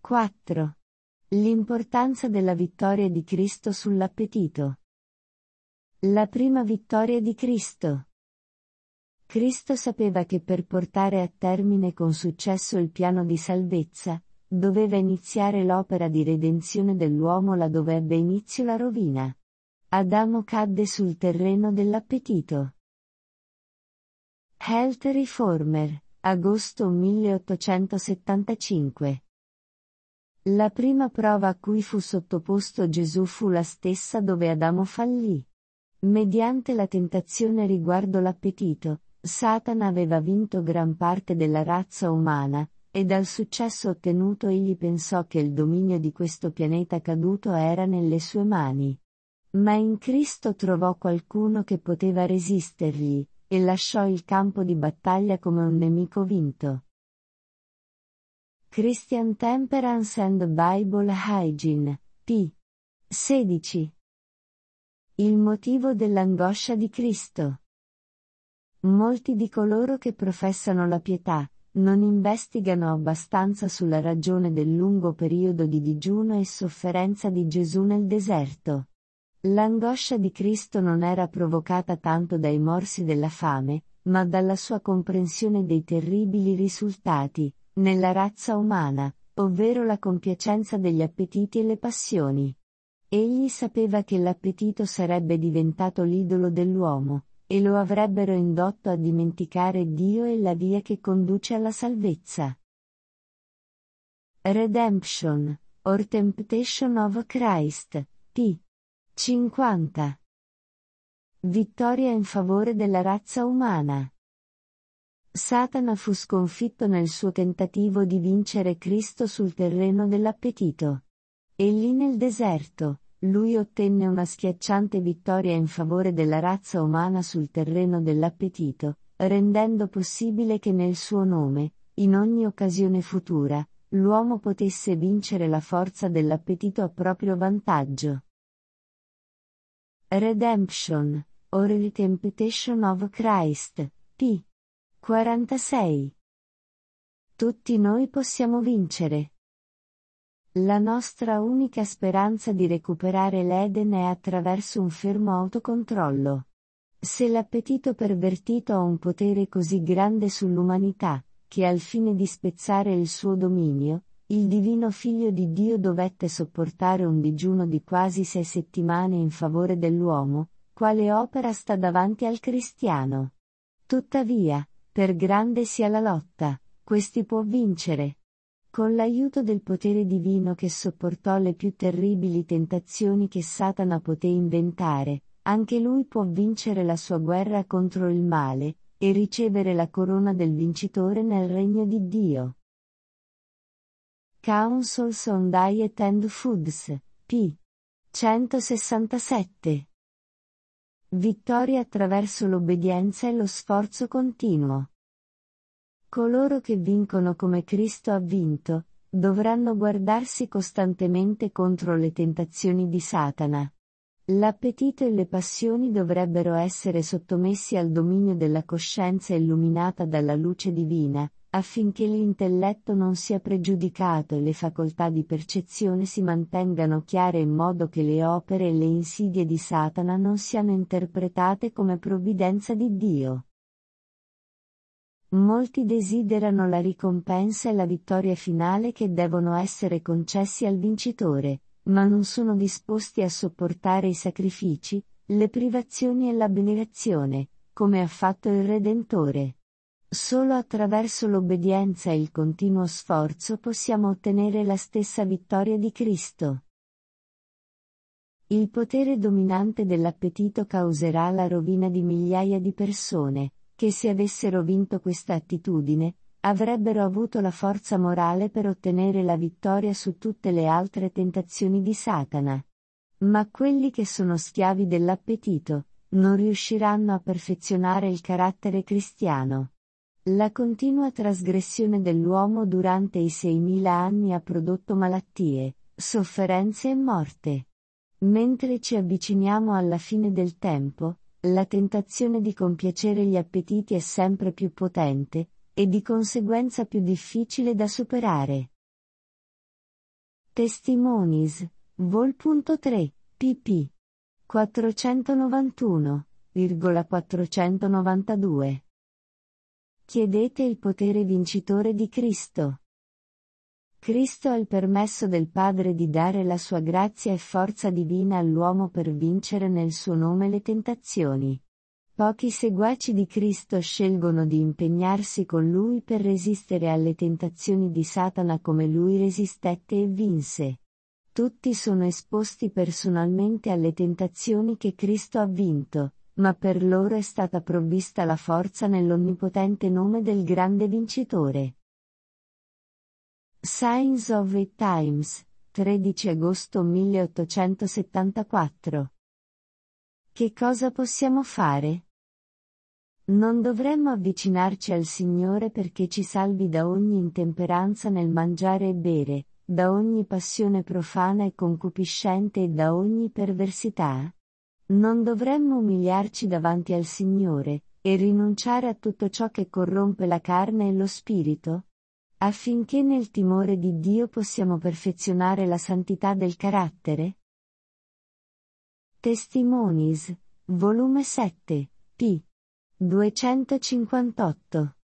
4. L'importanza della vittoria di Cristo sull'appetito. La prima vittoria di Cristo. Cristo sapeva che per portare a termine con successo il piano di salvezza, doveva iniziare l'opera di redenzione dell'uomo laddove ebbe inizio la rovina. Adamo cadde sul terreno dell'appetito. Health Reformer, agosto 1875. La prima prova a cui fu sottoposto Gesù fu la stessa dove Adamo fallì. Mediante la tentazione riguardo l'appetito, Satana aveva vinto gran parte della razza umana, e dal successo ottenuto egli pensò che il dominio di questo pianeta caduto era nelle sue mani. Ma in Cristo trovò qualcuno che poteva resistergli, e lasciò il campo di battaglia come un nemico vinto. Christian Temperance and Bible Hygiene, p. 16. Il motivo dell'angoscia di Cristo. Molti di coloro che professano la pietà, non investigano abbastanza sulla ragione del lungo periodo di digiuno e sofferenza di Gesù nel deserto. L'angoscia di Cristo non era provocata tanto dai morsi della fame, ma dalla sua comprensione dei terribili risultati, nella razza umana, ovvero la compiacenza degli appetiti e le passioni. Egli sapeva che l'appetito sarebbe diventato l'idolo dell'uomo, e lo avrebbero indotto a dimenticare Dio e la via che conduce alla salvezza. Redemption, or Temptation of Christ, p. 50. Vittoria in favore della razza umana. Satana fu sconfitto nel suo tentativo di vincere Cristo sul terreno dell'appetito. E lì nel deserto, lui ottenne una schiacciante vittoria in favore della razza umana sul terreno dell'appetito, rendendo possibile che nel suo nome, in ogni occasione futura, l'uomo potesse vincere la forza dell'appetito a proprio vantaggio. Redemption, or the Temptation of Christ, p. 46. Tutti noi possiamo vincere. La nostra unica speranza di recuperare l'Eden è attraverso un fermo autocontrollo. Se l'appetito pervertito ha un potere così grande sull'umanità, che al fine di spezzare il suo dominio, il divino Figlio di Dio dovette sopportare un digiuno di quasi 6 settimane in favore dell'uomo, quale opera sta davanti al cristiano. Tuttavia, per grande sia la lotta, questi può vincere. Con l'aiuto del potere divino che sopportò le più terribili tentazioni che Satana poté inventare, anche lui può vincere la sua guerra contro il male, e ricevere la corona del vincitore nel regno di Dio. Counsels on Diet and Foods, p. 167. Vittoria attraverso l'obbedienza e lo sforzo continuo. Coloro che vincono come Cristo ha vinto, dovranno guardarsi costantemente contro le tentazioni di Satana. L'appetito e le passioni dovrebbero essere sottomessi al dominio della coscienza illuminata dalla luce divina, affinché l'intelletto non sia pregiudicato e le facoltà di percezione si mantengano chiare in modo che le opere e le insidie di Satana non siano interpretate come provvidenza di Dio. Molti desiderano la ricompensa e la vittoria finale che devono essere concessi al vincitore, ma non sono disposti a sopportare i sacrifici, le privazioni e l'abnegazione, come ha fatto il Redentore. Solo attraverso l'obbedienza e il continuo sforzo possiamo ottenere la stessa vittoria di Cristo. Il potere dominante dell'appetito causerà la rovina di migliaia di persone, che se avessero vinto questa attitudine, avrebbero avuto la forza morale per ottenere la vittoria su tutte le altre tentazioni di Satana. Ma quelli che sono schiavi dell'appetito, non riusciranno a perfezionare il carattere cristiano. La continua trasgressione dell'uomo durante i 6.000 anni ha prodotto malattie, sofferenze e morte. Mentre ci avviciniamo alla fine del tempo, la tentazione di compiacere gli appetiti è sempre più potente, e di conseguenza più difficile da superare. Testimonies, vol.3, pp. 491,492. Chiedete il potere vincitore di Cristo. Cristo ha il permesso del Padre di dare la sua grazia e forza divina all'uomo per vincere nel suo nome le tentazioni. Pochi seguaci di Cristo scelgono di impegnarsi con Lui per resistere alle tentazioni di Satana come Lui resistette e vinse. Tutti sono esposti personalmente alle tentazioni che Cristo ha vinto, ma per loro è stata provvista la forza nell'onnipotente nome del grande vincitore. Signs of the Times, 13 agosto 1874. Che cosa possiamo fare? Non dovremmo avvicinarci al Signore perché ci salvi da ogni intemperanza nel mangiare e bere, da ogni passione profana e concupiscente e da ogni perversità? Non dovremmo umiliarci davanti al Signore, e rinunciare a tutto ciò che corrompe la carne e lo spirito? Affinché nel timore di Dio possiamo perfezionare la santità del carattere? Testimonies, volume 7, p. 258.